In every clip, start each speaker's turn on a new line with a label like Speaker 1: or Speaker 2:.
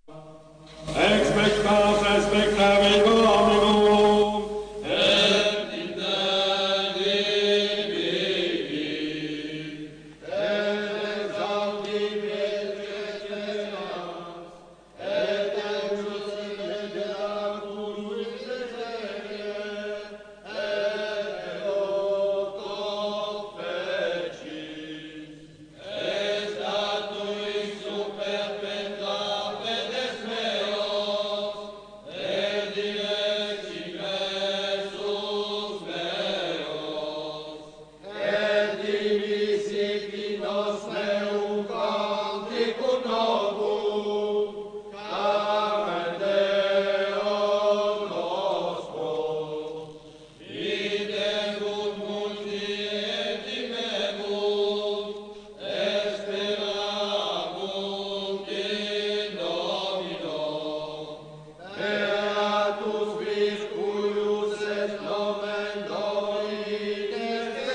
Speaker 1: Expectas, expectavi Dominum, et interdimihi, et exalti Petres Tenas, et ejus immediatus miserie, et devotos fecit, et statuis super perpetua pedes meos, et diversus meos, et dimisi nos meum canticum novum, carmen Deum nostrum, videgut multi et timemus, esperabunt in Domino. Beatus vis cuius est nomen Domini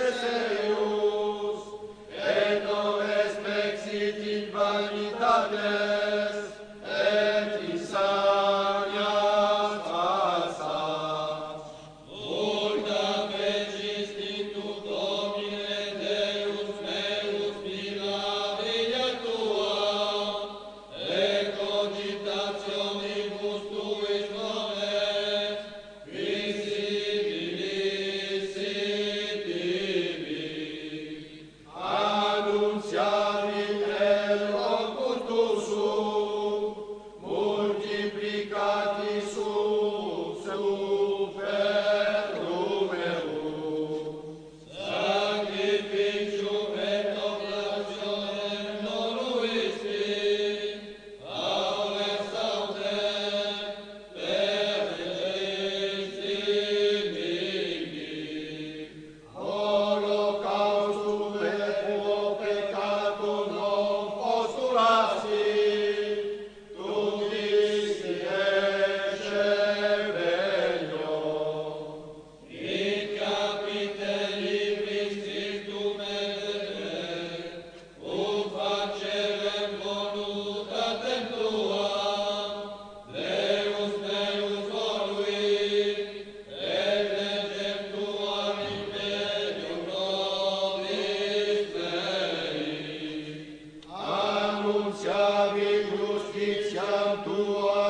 Speaker 1: Eius, et noves mexit in vanitates, et insanias falsas. Multa fecit stintus Domine Deus meus mirabilia tua, et cogitationibus tuis nones visibilissit ibi. Annunciavit et locutus sum, multiplicati sum super numerum. Sacrificium et oblationem noluisti, aues autem per regeistim mihi. Holocaustum et quo peccatum non postulasi, tutti ecce venio. In capite libris Christum et ut facerem voluntatem tua, Deus meus voluit, et legem tuam in medium nobis mei. Annunciavit justitiam tua